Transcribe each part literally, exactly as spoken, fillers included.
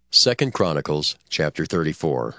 Second Chronicles chapter thirty-four.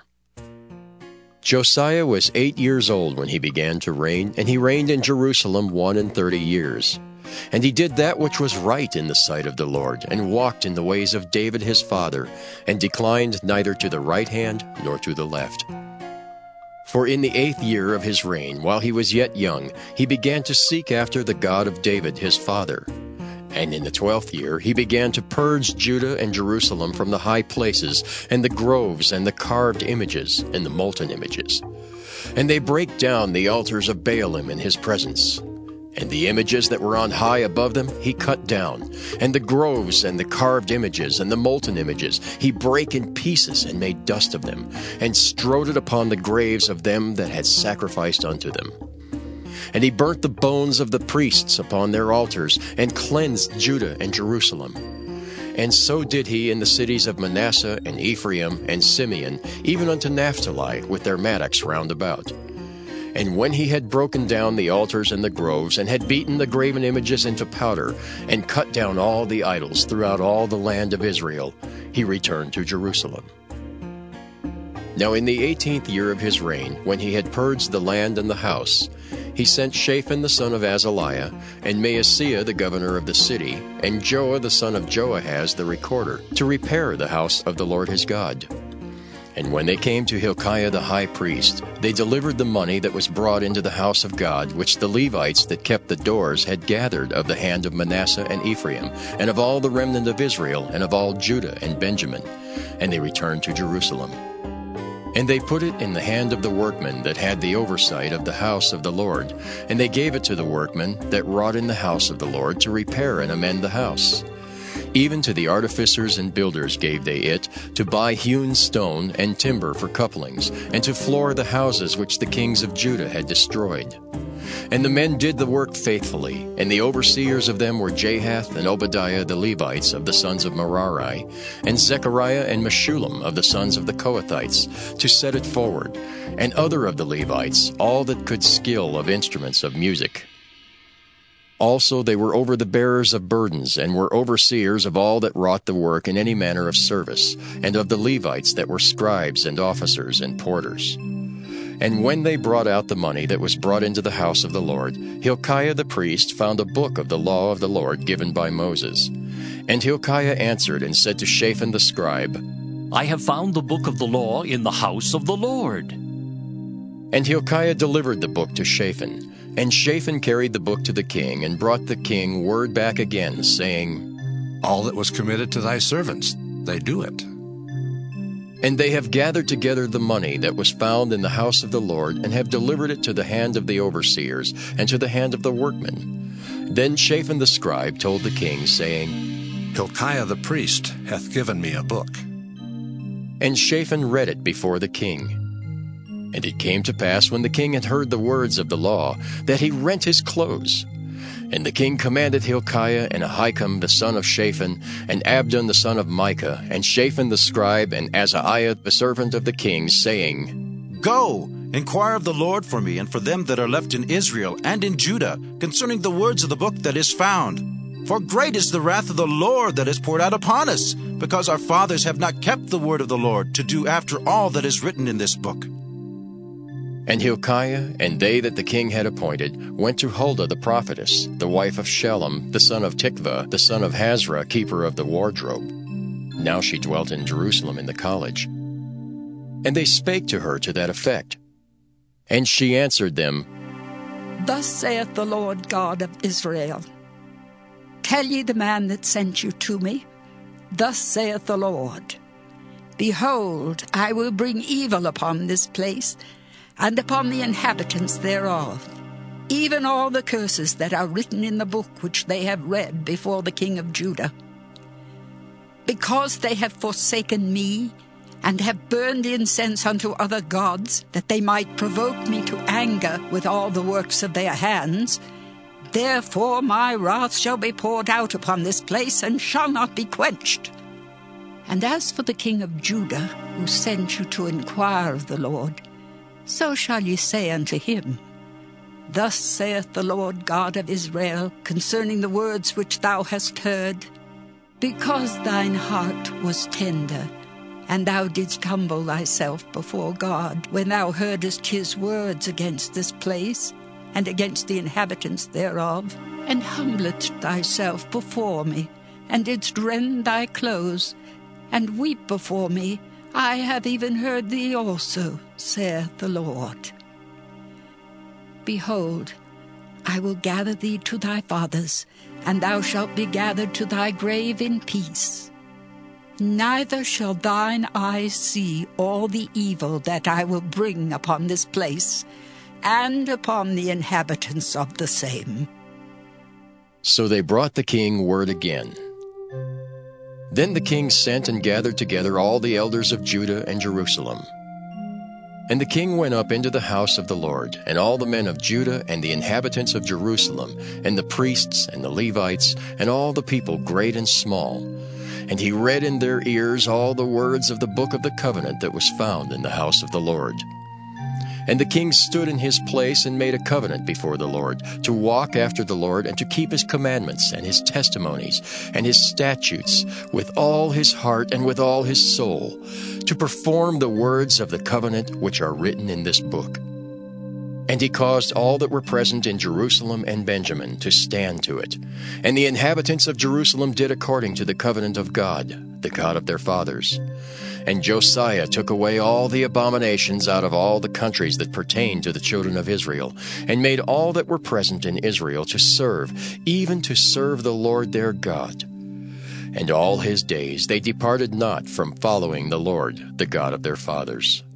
Josiah was eight years old when he began to reign, and he reigned in Jerusalem one and thirty years. And he did that which was right in the sight of the Lord, and walked in the ways of David his father, and declined neither to the right hand nor to the left. For in the eighth year of his reign, while he was yet young, he began to seek after the God of David his father. And in the twelfth year he began to purge Judah and Jerusalem from the high places, and the groves, and the carved images, and the molten images. And they brake down the altars of Baalim in his presence. And the images that were on high above them he cut down, and the groves, and the carved images, and the molten images he brake in pieces, and made dust of them, and strode it upon the graves of them that had sacrificed unto them. And he burnt the bones of the priests upon their altars, and cleansed Judah and Jerusalem. And so did he in the cities of Manasseh, and Ephraim, and Simeon, even unto Naphtali, with their mattocks round about. And when he had broken down the altars and the groves, and had beaten the graven images into powder, and cut down all the idols throughout all the land of Israel, he returned to Jerusalem. Now in the eighteenth year of his reign, when he had purged the land and the house, he sent Shaphan the son of Azaliah, and Maaseiah the governor of the city, and Joah the son of Joahaz the recorder, to repair the house of the Lord his God. And when they came to Hilkiah the high priest, they delivered the money that was brought into the house of God, which the Levites that kept the doors had gathered of the hand of Manasseh and Ephraim, and of all the remnant of Israel, and of all Judah and Benjamin. And they returned to Jerusalem. And they put it in the hand of the workmen that had the oversight of the house of the Lord, and they gave it to the workmen that wrought in the house of the Lord to repair and amend the house. Even to the artificers and builders gave they it, to buy hewn stone and timber for couplings, and to floor the houses which the kings of Judah had destroyed. And the men did the work faithfully, and the overseers of them were Jahath and Obadiah the Levites of the sons of Merari, and Zechariah and Meshullam of the sons of the Kohathites, to set it forward, and other of the Levites, all that could skill of instruments of music. Also they were over the bearers of burdens, and were overseers of all that wrought the work in any manner of service, and of the Levites that were scribes and officers and porters. And when they brought out the money that was brought into the house of the Lord, Hilkiah the priest found a book of the law of the Lord given by Moses. And Hilkiah answered and said to Shaphan the scribe, I have found the book of the law in the house of the Lord. And Hilkiah delivered the book to Shaphan. And Shaphan carried the book to the king, and brought the king word back again, saying, All that was committed to thy servants, they do it. And they have gathered together the money that was found in the house of the Lord, and have delivered it to the hand of the overseers, and to the hand of the workmen. Then Shaphan the scribe told the king, saying, Hilkiah the priest hath given me a book. And Shaphan read it before the king. And it came to pass, when the king had heard the words of the law, that he rent his clothes. And the king commanded Hilkiah, and Ahikam the son of Shaphan, and Abdon the son of Micah, and Shaphan the scribe, and Azariah the servant of the king, saying, Go, inquire of the Lord for me, and for them that are left in Israel and in Judah, concerning the words of the book that is found. For great is the wrath of the Lord that is poured out upon us, because our fathers have not kept the word of the Lord, to do after all that is written in this book. And Hilkiah and they that the king had appointed went to Huldah the prophetess, the wife of Shallum, the son of Tikvah, the son of Hazra, keeper of the wardrobe. Now she dwelt in Jerusalem in the college. And they spake to her to that effect. And she answered them, Thus saith the Lord God of Israel, Tell ye the man that sent you to me, Thus saith the Lord, Behold, I will bring evil upon this place, and upon the inhabitants thereof, even all the curses that are written in the book which they have read before the king of Judah. Because they have forsaken me, and have burned incense unto other gods, that they might provoke me to anger with all the works of their hands, therefore my wrath shall be poured out upon this place, and shall not be quenched. And as for the king of Judah, who sent you to inquire of the Lord, so shall ye say unto him, Thus saith the Lord God of Israel concerning the words which thou hast heard, Because thine heart was tender, And thou didst humble thyself before God, when thou heardest his words against this place, and against the inhabitants thereof, and humbledst thyself before me, and didst rend thy clothes, and weep before me, I have even heard thee also, saith the Lord. Behold, I will gather thee to thy fathers, and thou shalt be gathered to thy grave in peace. Neither shall thine eyes see all the evil that I will bring upon this place, and upon the inhabitants of the same. So they brought the king word again. Then the king sent and gathered together all the elders of Judah and Jerusalem. And the king went up into the house of the Lord, and all the men of Judah and the inhabitants of Jerusalem, and the priests and the Levites, and all the people great and small. And he read in their ears all the words of the book of the covenant that was found in the house of the Lord. And the king stood in his place and made a covenant before the Lord, to walk after the Lord, and to keep his commandments and his testimonies and his statutes with all his heart and with all his soul, to perform the words of the covenant which are written in this book. And he caused all that were present in Jerusalem and Benjamin to stand to it. And the inhabitants of Jerusalem did according to the covenant of God, the God of their fathers. And Josiah took away all the abominations out of all the countries that pertained to the children of Israel, and made all that were present in Israel to serve, even to serve the Lord their God. And all his days they departed not from following the Lord, the God of their fathers.